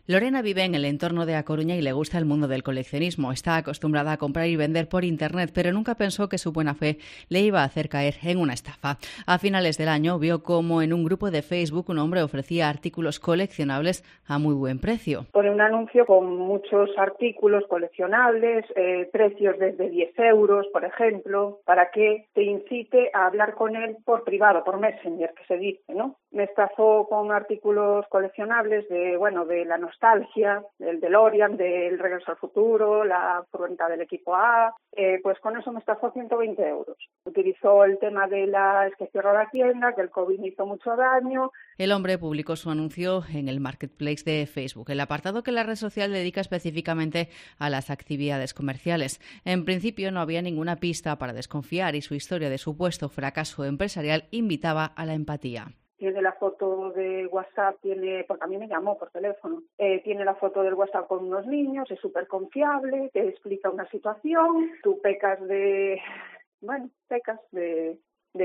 Lorena vive en el entorno de A Coruña y le gusta el mundo del coleccionismo. Está acostumbrada a comprar y vender por Internet, pero nunca pensó que su buena fe le iba a hacer caer en una estafa. A finales del año vio cómo en un grupo de Facebook un hombre ofrecía artículos coleccionables a muy buen precio. Pone un anuncio con muchos artículos coleccionables, precios desde 10 euros, por ejemplo, para que te incite a hablar con él por privado, por Messenger, que se dice, ¿no? Me estafó con artículos coleccionables de la nostalgia, del DeLorean, del Regreso al Futuro, la furgoneta del equipo A, pues con eso me estafó 120 euros. Utilizó el tema de es que cierra la tienda, que el COVID hizo mucho daño. El hombre publicó su anuncio en el Marketplace de Facebook, el apartado que la red social dedica específicamente a las actividades comerciales. En principio no había ninguna pista para desconfiar y su historia de supuesto fracaso empresarial invitaba a la empatía. Tiene la foto de WhatsApp, porque a mí me llamó por teléfono, tiene la foto del WhatsApp con unos niños, es súper confiable, te explica una situación, tú pecas de que,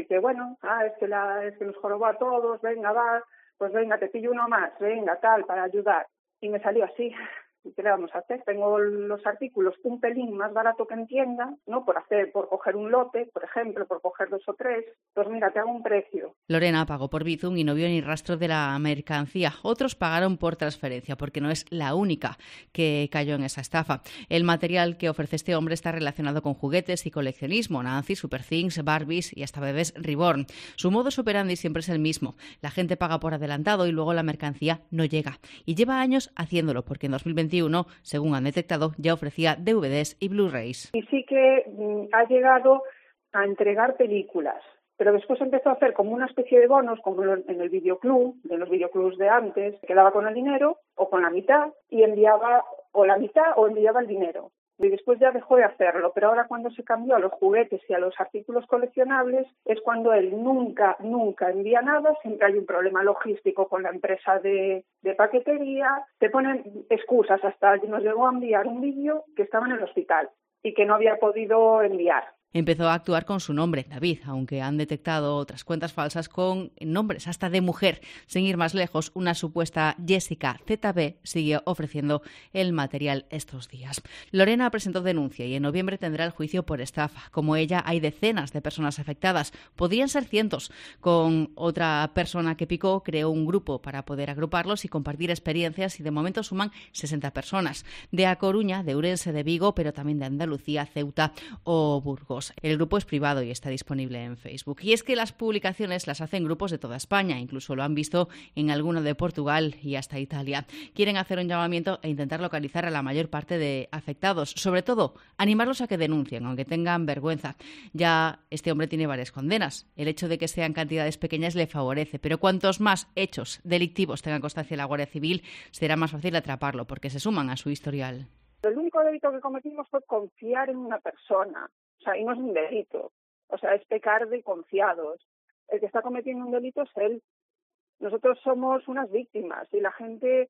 es que nos jorobó a todos, venga, va, pues venga, te pillo uno más, venga, tal, para ayudar. Y me salió así. ¿Y qué le vamos a hacer? Tengo los artículos un pelín más barato que en tienda, ¿no? Por coger un lote, por ejemplo, por coger 2 o 3, pues mira, te hago un precio. Lorena pagó por Bizum y no vio ni rastro de la mercancía. Otros pagaron por transferencia, porque no es la única que cayó en esa estafa. El material que ofrece este hombre está relacionado con juguetes y coleccionismo, Nancy, Super Things, Barbies y hasta bebés Reborn. Su modus operandi siempre es el mismo. La gente paga por adelantado y luego la mercancía no llega. Y lleva años haciéndolo, porque en 2021, según han detectado, ya ofrecía DVDs y Blu-rays. Y sí que ha llegado a entregar películas, pero después empezó a hacer como una especie de bonos, como en el videoclub, de los videoclubs de antes, quedaba con el dinero o con la mitad y enviaba o la mitad o enviaba el dinero. Y después ya dejó de hacerlo, pero ahora cuando se cambió a los juguetes y a los artículos coleccionables es cuando él nunca envía nada, siempre hay un problema logístico con la empresa de paquetería, te ponen excusas, hasta nos llegó a enviar un vídeo que estaba en el hospital y que no había podido enviar. Empezó a actuar con su nombre, David, aunque han detectado otras cuentas falsas con nombres hasta de mujer. Sin ir más lejos, una supuesta Jessica ZB sigue ofreciendo el material estos días. Lorena presentó denuncia y en noviembre tendrá el juicio por estafa. Como ella, hay decenas de personas afectadas. Podrían ser cientos. Con otra persona que picó, creó un grupo para poder agruparlos y compartir experiencias y de momento suman 60 personas. De A Coruña, de Ourense, de Vigo, pero también de Andalucía, Ceuta o Burgos. El grupo es privado y está disponible en Facebook. Y es que las publicaciones las hacen grupos de toda España, incluso lo han visto en alguno de Portugal y hasta Italia. Quieren hacer un llamamiento e intentar localizar a la mayor parte de afectados. Sobre todo, animarlos a que denuncien, aunque tengan vergüenza. Ya este hombre tiene varias condenas. El hecho de que sean cantidades pequeñas le favorece, pero cuantos más hechos delictivos tengan constancia la Guardia Civil, será más fácil atraparlo, porque se suman a su historial. El único delito que cometimos fue confiar en una persona. O sea, y no es un delito. O sea, es pecar de confiados. El que está cometiendo un delito es él. Nosotros somos unas víctimas y la gente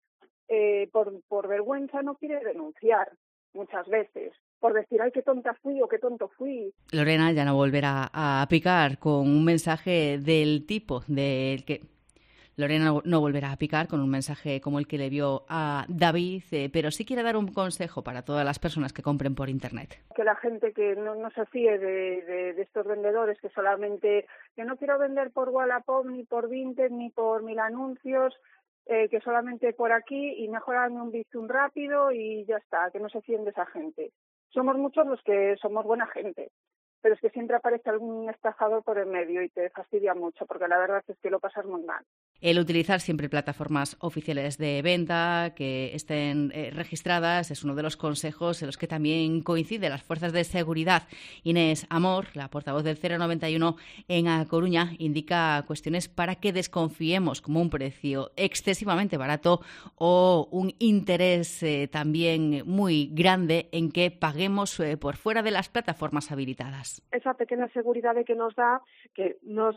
por vergüenza no quiere denunciar muchas veces. Por decir, ay, qué tonta fui o qué tonto fui. Lorena ya no volverá a picar con un mensaje del tipo del que... Lorena no volverá a picar con un mensaje como el que le vio a David, pero sí quiere dar un consejo para todas las personas que compren por Internet. Que la gente que no se fíe de estos vendedores que solamente, que no quiero vender por Wallapop, ni por Vinted, ni por 1000 anuncios, que solamente por aquí y mejor hazme un Bizum rápido y ya está, que no se fíen de esa gente. Somos muchos los que somos buena gente, pero es que siempre aparece algún estafador por el medio y te fastidia mucho, porque la verdad es que lo pasas muy mal. El utilizar siempre plataformas oficiales de venta que estén registradas es uno de los consejos en los que también coinciden las fuerzas de seguridad. Inés Amor, la portavoz del 091 en A Coruña, indica cuestiones para que desconfiemos, como un precio excesivamente barato o un interés también muy grande en que paguemos por fuera de las plataformas habilitadas. Esa pequeña seguridad de que nos da que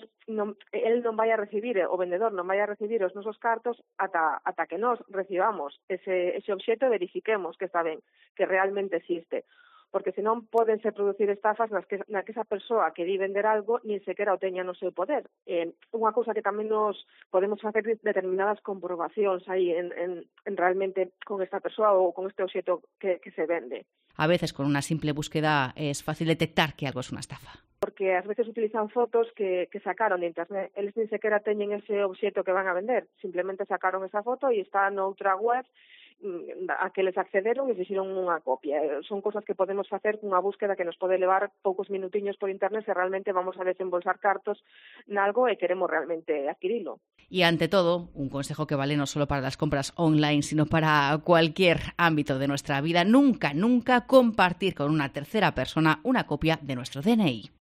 él non vai a recibir, o vendedor non vai a recibir os nosos cartos ata que nos recibamos ese obxecto e verifiquemos que está ben, que realmente existe. porque senón pódense producir estafas na que esa persoa que di vender algo nin sequera o teña no seu poder. Unha cousa que tamén nos podemos facer determinadas comprobacións aí en realmente con esta persoa ou con este obxeto que se vende. A veces con una simple búsqueda es fácil detectar que algo es una estafa. Porque ás veces utilizan fotos que sacaron de internet. Eles nin sequera teñen ese obxeto que van a vender. Simplemente sacaron esa foto e está noutra web a que les accederon e fixeron unha copia. Son cosas que podemos facer cunha búsqueda que nos pode levar poucos minutiños por internet se realmente vamos a desembolsar cartos nalgo e queremos realmente adquirilo. Y ante todo, un consejo que vale no solo para las compras online, sino para cualquier ámbito de nuestra vida: nunca compartir con una tercera persona una copia de nuestro DNI.